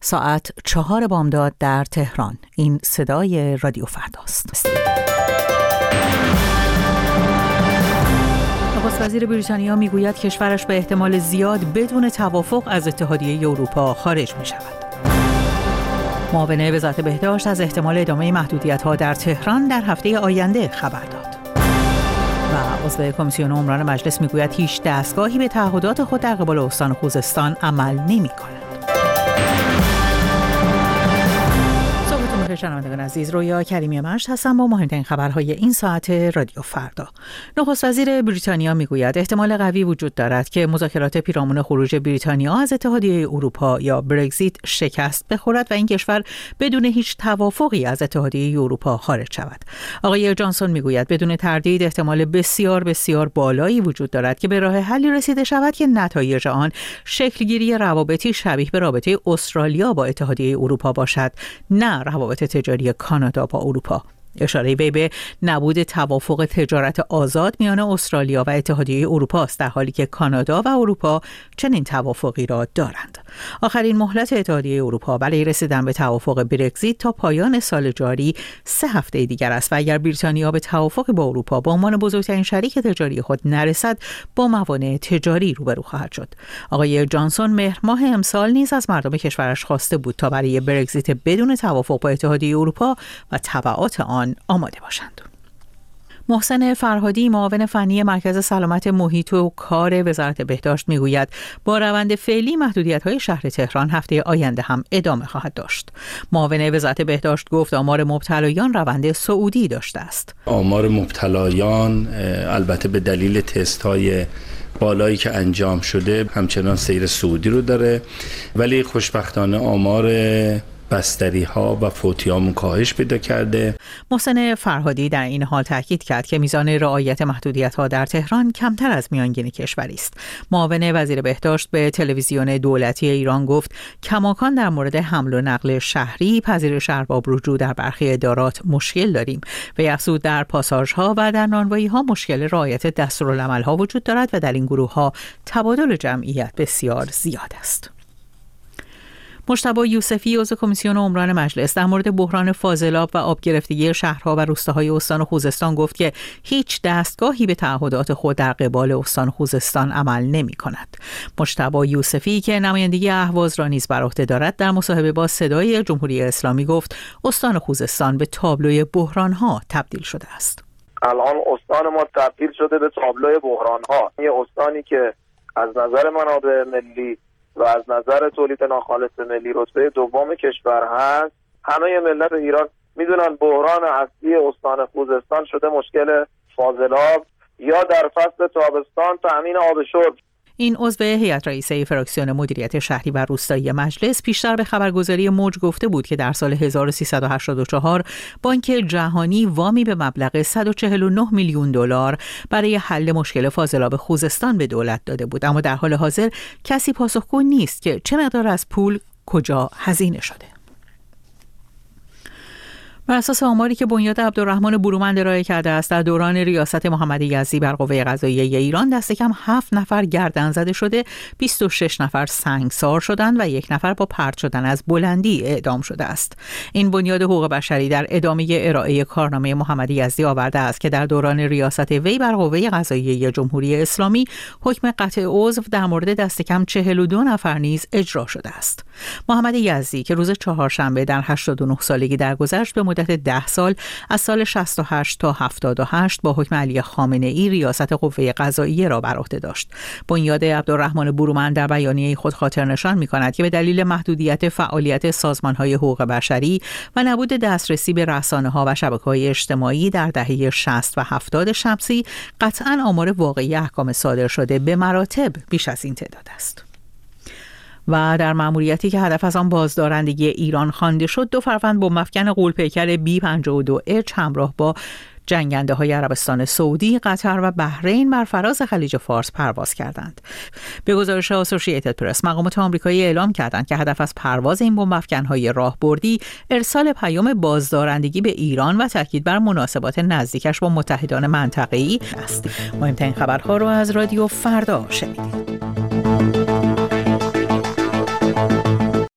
ساعت 4 بامداد در تهران. این صدای رادیو فرداست. نخست وزیر بریتانیا میگوید کشورش به احتمال زیاد بدون توافق از اتحادیه اروپا خارج می شود. معاون وزارت بهداشت از احتمال ادامه محدودیت‌ها در تهران در هفته آینده خبر داد. و عضو کمیسیون عمران مجلس میگوید هیچ دستگاهی به تعهدات خود در قبال استان خوزستان عمل نمی‌کند. شنوندگان عزیز، رویا کریمی مشت هستم با مهمترین خبرهای این ساعت رادیو فردا. نخست وزیر بریتانیا میگوید احتمال قوی وجود دارد که مذاکرات پیرامون خروج بریتانیا از اتحادیه اروپا یا برگزیت شکست بخورد و این کشور بدون هیچ توافقی از اتحادیه اروپا خارج شود. آقای جانسون میگوید بدون تردید احتمال بسیار بسیار بالایی وجود دارد که به راه حلی رسیده شود که نتایج آن شکلگیری روابطی شبیه به رابطه استرالیا با اتحادیه اروپا باشد، نه روابط تجاری کانادا با اروپا. اشاره وی به نبود توافق تجارت آزاد میان استرالیا و اتحادیه اروپا است، در حالی که کانادا و اروپا چنین توافقی را دارند. آخرین مهلت اتحادیه اروپا برای رسیدن به توافق برگزیت تا پایان سال جاری 3 هفته دیگر است و اگر بریتانیا به توافق با اروپا به عنوان بزرگترین شریک تجاری خود نرسد با موانع تجاری روبرو خواهد شد. آقای جانسون مهر ماه امسال نیز از مردم کشورش خواسته بود تا برای برگزیت بدون توافق با اتحادیه اروپا و تبعات آن آماده باشند. محسن فرهادی، معاون فنی مرکز سلامت محیط و کار وزارت بهداشت میگوید با روند فعلی محدودیت‌های شهر تهران هفته آینده هم ادامه خواهد داشت. معاون وزارت بهداشت گفت آمار مبتلایان روند صعودی داشته است. آمار مبتلایان البته به دلیل تست‌های بالایی که انجام شده همچنان سیر صعودی رو داره، ولی خوشبختانه آمار بستری ها و فوتی هامون کاهش پیدا کرده. محسن فرهادی در این حال تاکید کرد که میزان رعایت محدودیت ها در تهران کمتر از میانگین کشوری است. معاون وزیر بهداشت به تلویزیون دولتی ایران گفت کماکان در مورد حمل و نقل شهری پذیرش ارباب رجوع در برخی ادارات مشکل داریم و افزود در پاساژ ها و در نانوایی ها مشکل رعایت دستورالعمل ها وجود دارد و در این گروه ها تبادل جمعیت بسیار زیاد است. مجتبی یوسفی، عضو کمیسیون عمران مجلس، در مورد بحران فاضلاب و آبگرفتگی شهرها و روستاهای استان خوزستان گفت که هیچ دستگاهی به تعهدات خود در قبال استان خوزستان عمل نمی‌کند. مجتبی یوسفی که نمایندگی اهواز را نیز بر عهده دارد در مصاحبه با صدای جمهوری اسلامی گفت استان خوزستان به تابلوی بحران‌ها تبدیل شده است. الان استان ما تبدیل شده به تابلوی بحران‌ها. یه استانی که از نظر منابع ملی و از نظر تولید ناخالص ملی رتبه دوم کشور هست. همه ملت ایران میدونن بحران اصلی استان خوزستان شده مشکل فاضلاب یا در فصل تابستان تامین آب شرب. این عضو هیئت رئیسه فراکسیون مدیریت شهری و روستایی مجلس پیشتر به خبرگزاری موج گفته بود که در سال 1384 بانک جهانی وامی به مبلغ 149 میلیون دلار برای حل مشکل فاضلاب خوزستان به دولت داده بود، اما در حال حاضر کسی پاسخگو نیست که چه مقدار از پول کجا هزینه شده. بر اساس آماری که بنیاد عبدالرحمن برومند ارائه کرده است، در دوران ریاست محمد یزدی بر قوه قضاییه ایران دست کم 7 نفر گردن زده شده، 26 نفر سنگسار شدند و 1 نفر با پرت شدن از بلندی اعدام شده است. این بنیاد حقوق بشری در ادامه ارائه کارنامه محمد یزدی آورده است که در دوران ریاست وی بر قوه قضاییه جمهوری اسلامی حکم قطع عضو در مورد دست کم 42 نفر نیز اجرا شده است. محمد یزدی که روز چهارشنبه در 89 سالگی درگذشت به مدت 10 سال از سال 68 تا 78 با حکم علی خامنه ای ریاست قوه قضاییه را بر عهده داشت. بنیاد عبدالرحمن برومند در بیانیه خود خاطر نشان می‌کند که به دلیل محدودیت فعالیت سازمان‌های حقوق بشری و نبود دسترسی به رسانه‌ها و شبکه‌های اجتماعی در دهه 60 و 70 شمسی قطعاً آمار واقعی احکام صادر شده به مراتب بیش از این تعداد است. و در مأموریتی که هدف از آن بازدارندگی ایران خوانده شد، 2 فروند بمب‌افکن غول‌پیکر B-52H همراه با جنگنده‌های عربستان سعودی، قطر و بحرین بر فراز خلیج فارس پرواز کردند. به گزارش اسوسییتد پرس، مقامات آمریکایی اعلام کردند که هدف از پرواز این بمب‌افکن‌های راهبردی ارسال پیام بازدارندگی به ایران و تاکید بر مناسبات نزدیکش با متحدان منطقه‌ای است. مهمترین خبرها را از رادیو فردا شنیدید.